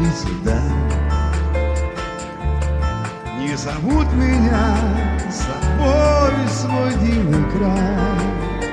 и сюда. Не зовут меня с собой в свой дивный край,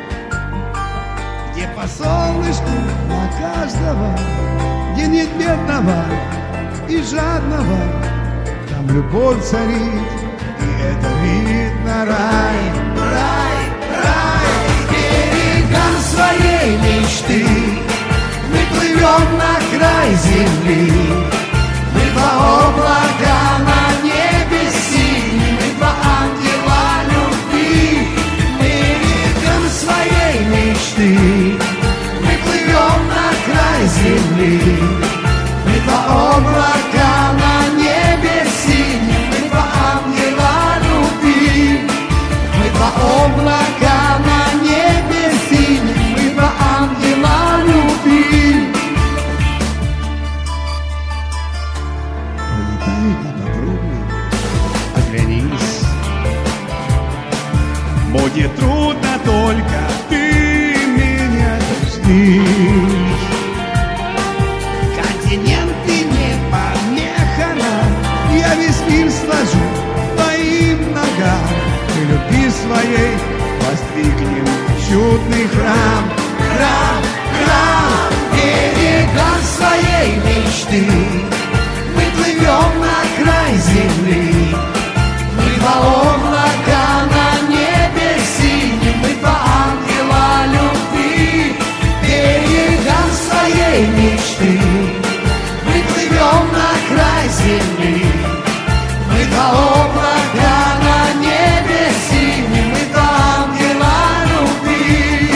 где по солнышку на каждого, где нет бедного и жадного, там любовь царит, и это видно рай, рай, рай. Берегам своей мечты мы плывем на край земли, мы два облака на небе синим, мы два ангела любви. Берегам своей мечты мы плывем на край земли, мы два облака на небе синим, мы два ангела любви. Мы два облака на небе синим, мы два ангела любви. Улетают неподруги, оглянись. Будет трудно, только ты меня дождись. Континенты не помеха нам, я весь мир сложу твоим ногам. Мы любви своей воздвигнем чудный храм, храм, храм. Берегам своей мечты мы плывем на край земли, мы два облака на небе синим, мы два ангела любви. Берегам своей мечты мы плывем на край земли, мы два облака на небе синим, мы два ангела любви.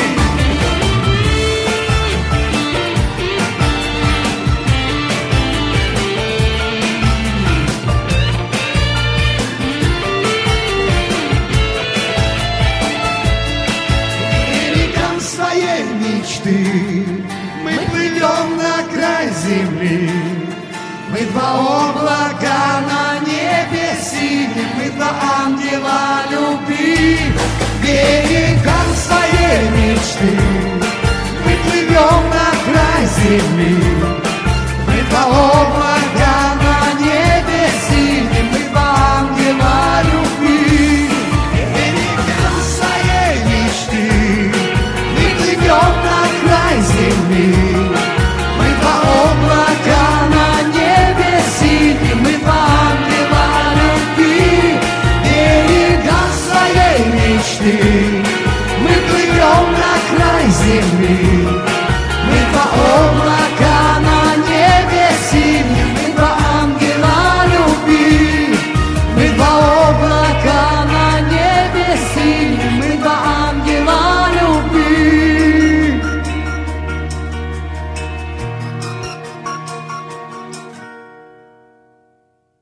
Берегам своей мечты мы плывем на край земли, мы два облака на небе синим, мы два ангела любви. Берегам своей мечты мы плывем на край земли, мы два облака на небе синим, мы два ангела любви. Берегам своей мечты мы плывем на край земли, мы два облака на небе синим, мы два ангела любви. Берегам своей мечты мы плывем на край земли,